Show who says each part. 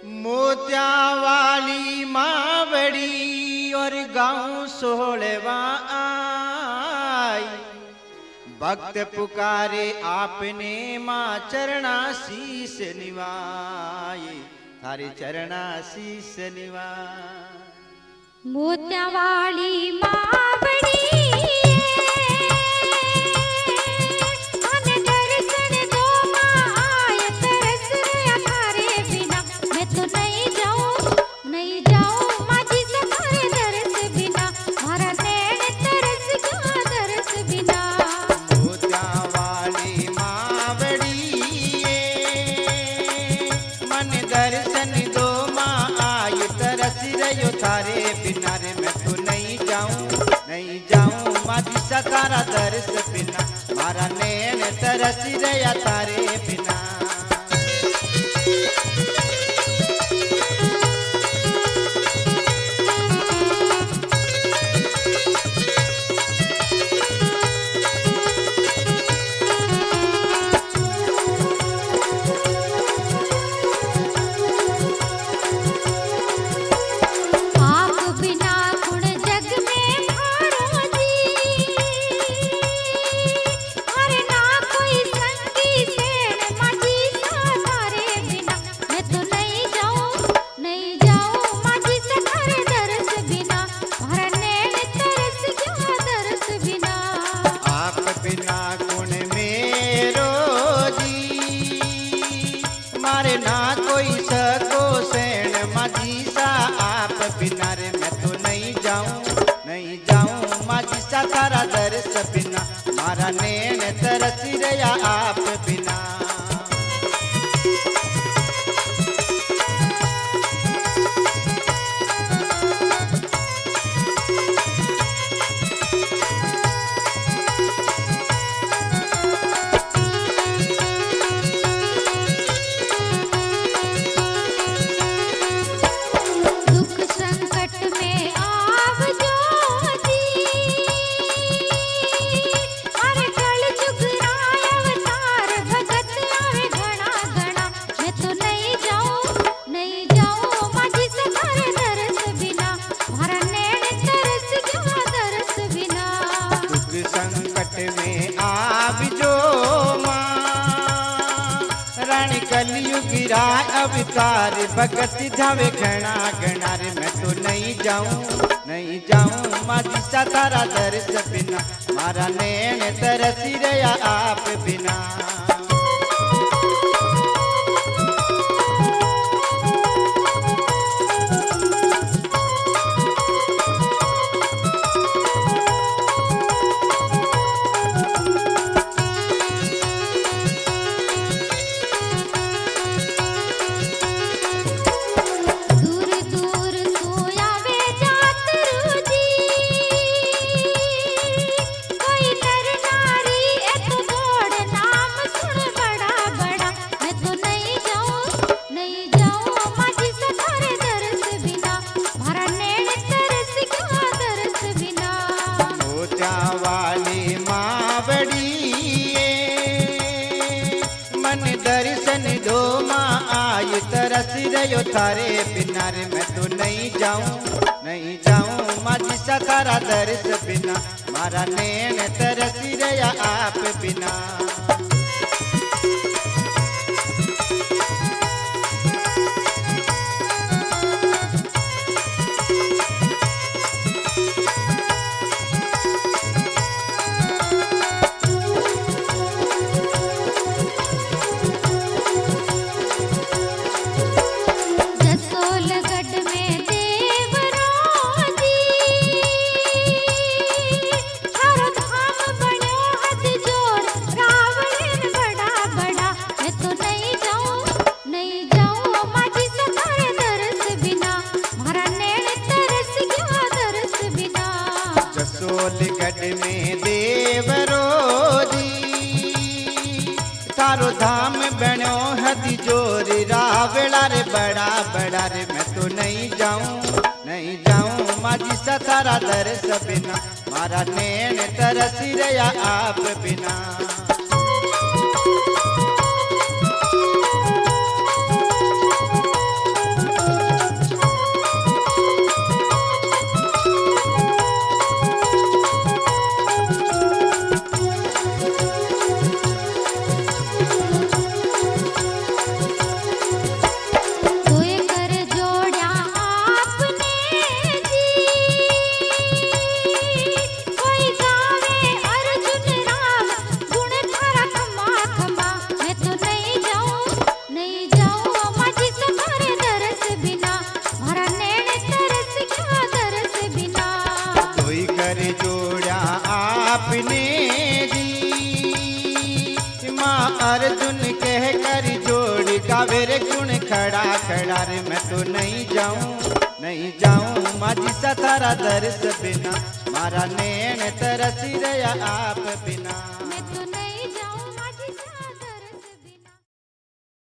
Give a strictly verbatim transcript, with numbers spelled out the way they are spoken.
Speaker 1: मोत्या वाली माँ बड़ी और गाँव सोहलवा आई। भक्त पुकारे आपने माँ चरणा शीस निवाए, थारे चरणा शीस निवाए।
Speaker 2: मोत्या वाली माँ बड़ी
Speaker 1: तारे बिना रे मैं तो नहीं जाऊं, नहीं जाऊं माझी सतारा दर्श बिना, मारा नैन तरसी रया तारे बिना। ना कोई सको सेन माझी सा आप बिना रे मैं तो नहीं जाऊं, नहीं जाऊं माझी सा तारा दर्श बिना, मारा नैन तरसी रया आप बिना। कलयुगिरा अवतार भगत जावे घना घना रे मैं तो नहीं जाऊं, नहीं जाऊं माझी सा तारा दर्श बिना, मारा नैन तरसी रया आप बिना। दर्शन दो माँ आई तरसी रयो थारे बिना रे मैं तो नहीं जाऊं, नहीं जाऊं माझी सा तारा दर्श बिना, मारा नैन तरसी रया आप बिना। सोलगढ़ में देवरो जी थारो धाम बनो हदी जोर रावड़ा रे बड़ा बड़ा रे मैं तो नहीं जाऊं, नहीं जाऊं माझी सा तारा दर्श बिना, मारा नैन तरसी रया आप बिना। गावे रे गुण खड़ा खड़ा रे मैं तो नहीं जाऊं नहीं जाऊं माझी सा थारा दर्श बिना मारा नैन तरसी रया आप बिना।